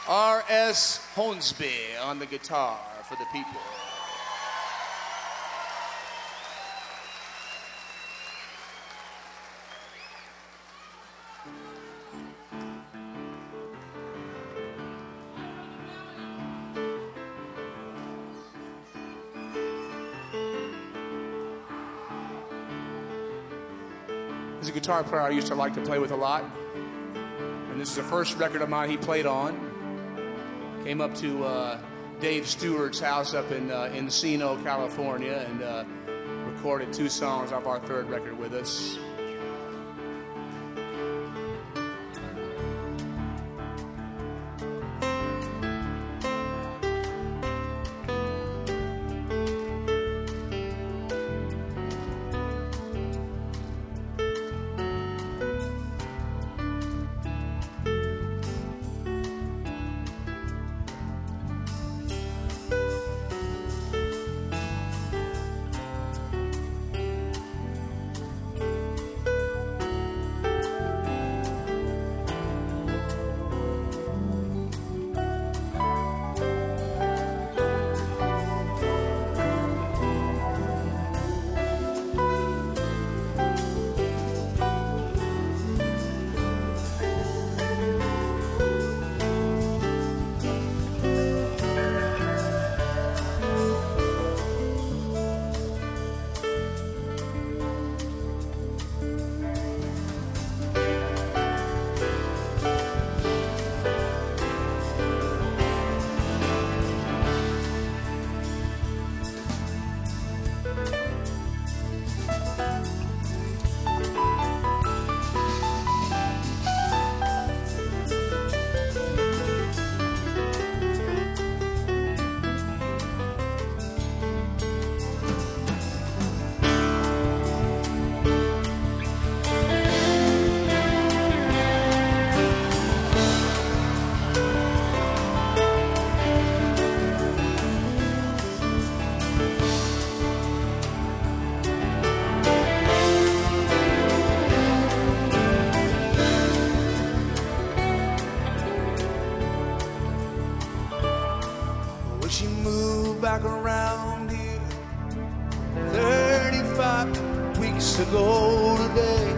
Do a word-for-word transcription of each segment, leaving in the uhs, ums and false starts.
R S Hornsby on the guitar for the people. He's a guitar player I used to like to play with a lot. And this is the first record of mine he played on. Came up to uh, Dave Stewart's house up in uh, Encino, California, and uh, recorded two songs off our third record with us. Back around here thirty-five weeks ago today.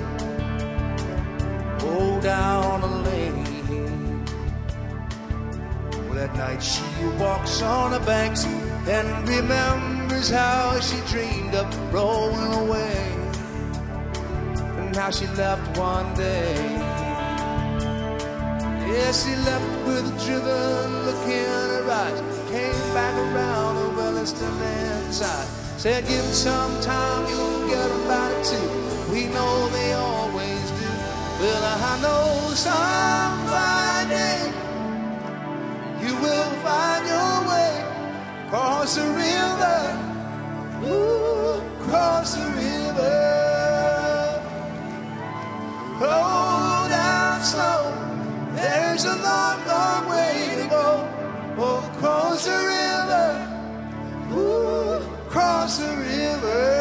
Oh, down a lane. Well, that night she walks on the banks and remembers how she dreamed of rolling away, and how she left one day. Yes, she left with a driven look in her eyes. Came back around the Williston inside. Said, give them some time, you'll get about it too. We know they always do. Well, I know some fine day you will find your way across the river. Ooh, across the river. Roll down slow. There's a long, long way to go. Oh, across the river, ooh, across the river.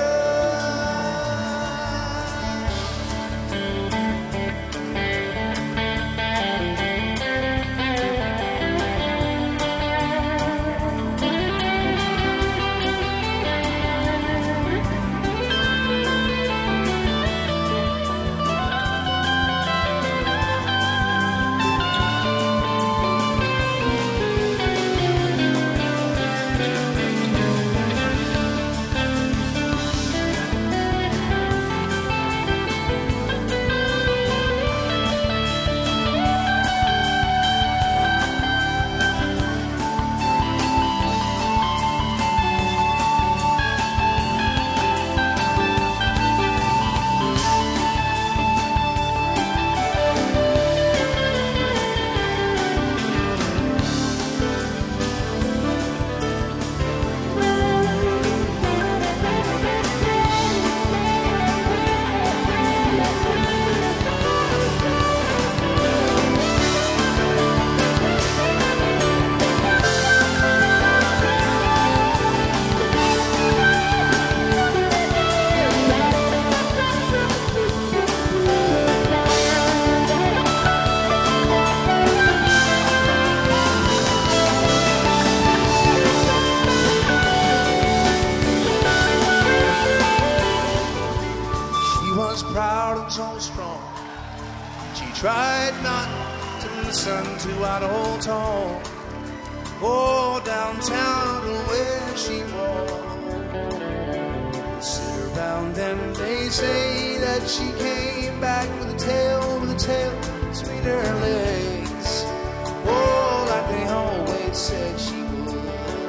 She tried not to listen to our old talk. Oh, downtown where she walked. They sit around and they say that she came back with a tail, with a tail between her legs. Oh, like they always said she would.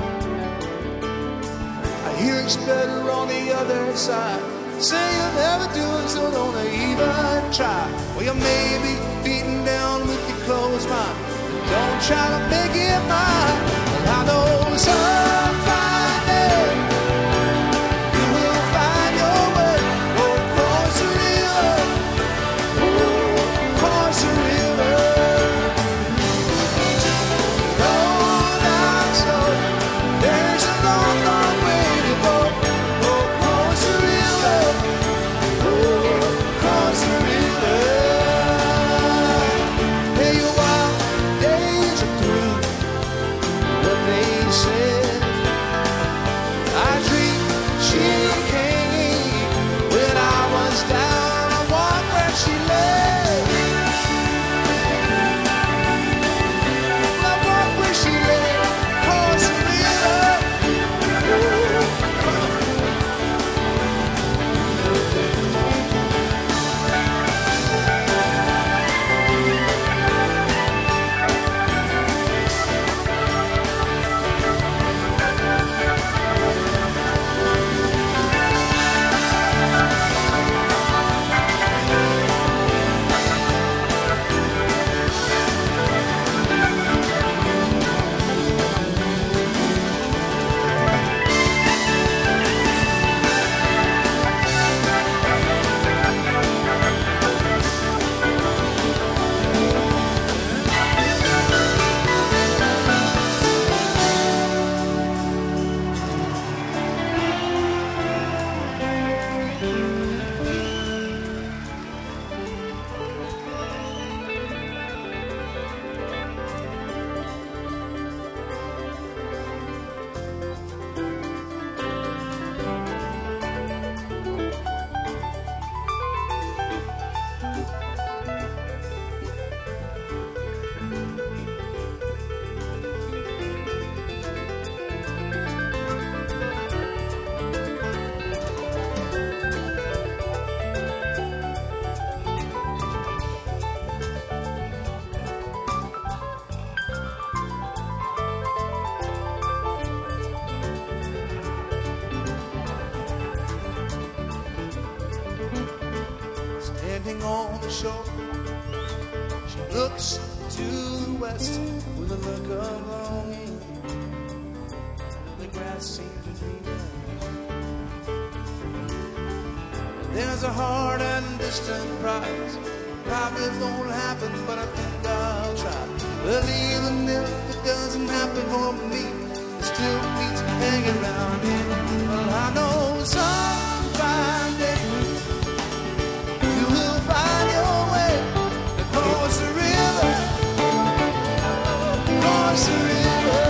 I hear it's better on the other side. Say you'll never do it, so don't even try. Well, you may be beaten down with your clothes, mine. Don't try to make it mine. Well, I know some fine day you will find your way. Oh, across the river, oh, across the river. Roll down slow, there's a long, long way to go. Oh, across the river, oh, across the river. Hey, you wild days are through. What they said, I dreamed she came when I was down. I walked where she lay. I walked where she lay, across the river. Standing on the shore, she looks to the west with a look of longing. The grass seems to greener. There's a hard and distant prize. Probably won't happen, but I think I'll try. Well, even if it doesn't happen for me, there's still means hanging around here. Well, I know some fine day you will find your way across the river, across the river.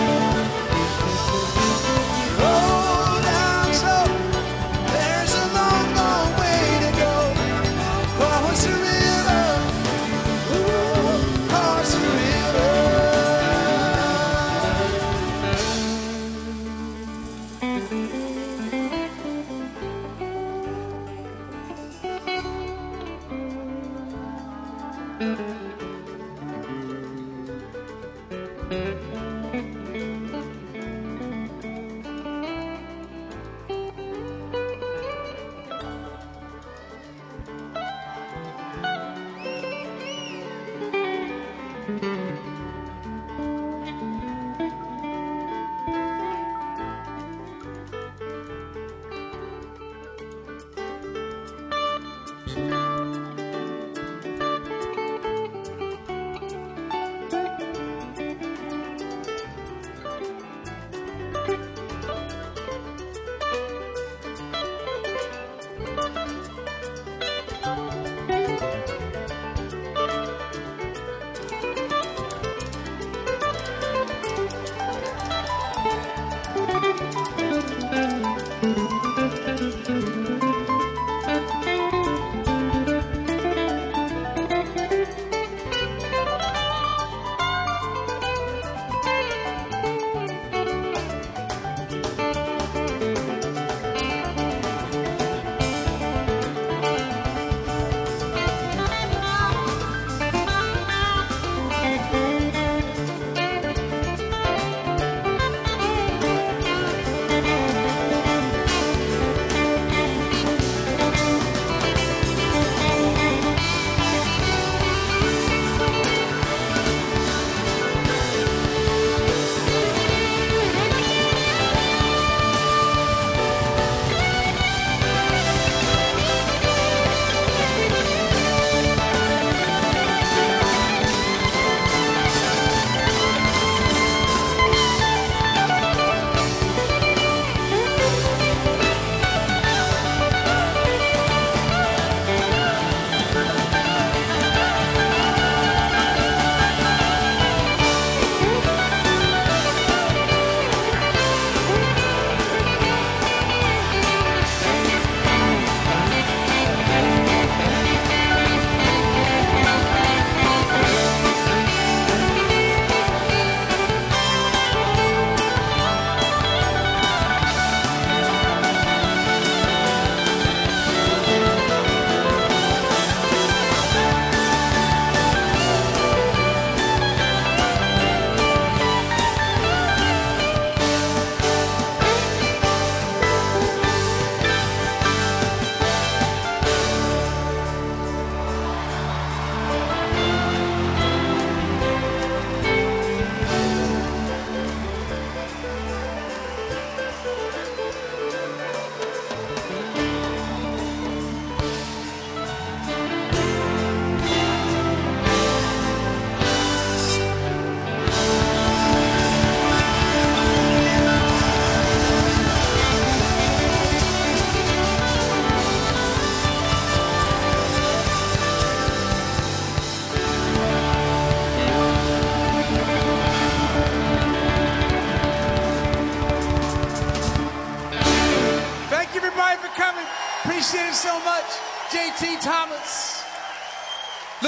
Roll down slow, there's a long, long way to go. Across the river, ooh, across the river.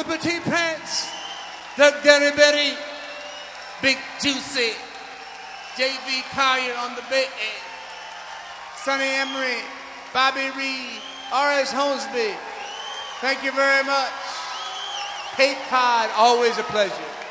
Super T Pants, Doug Derryberry, Big Juicy, J V Collier on the bass, Sonny Emery, Bobby Reed, R S Holmesby. Thank you very much. Cape Cod, always a pleasure.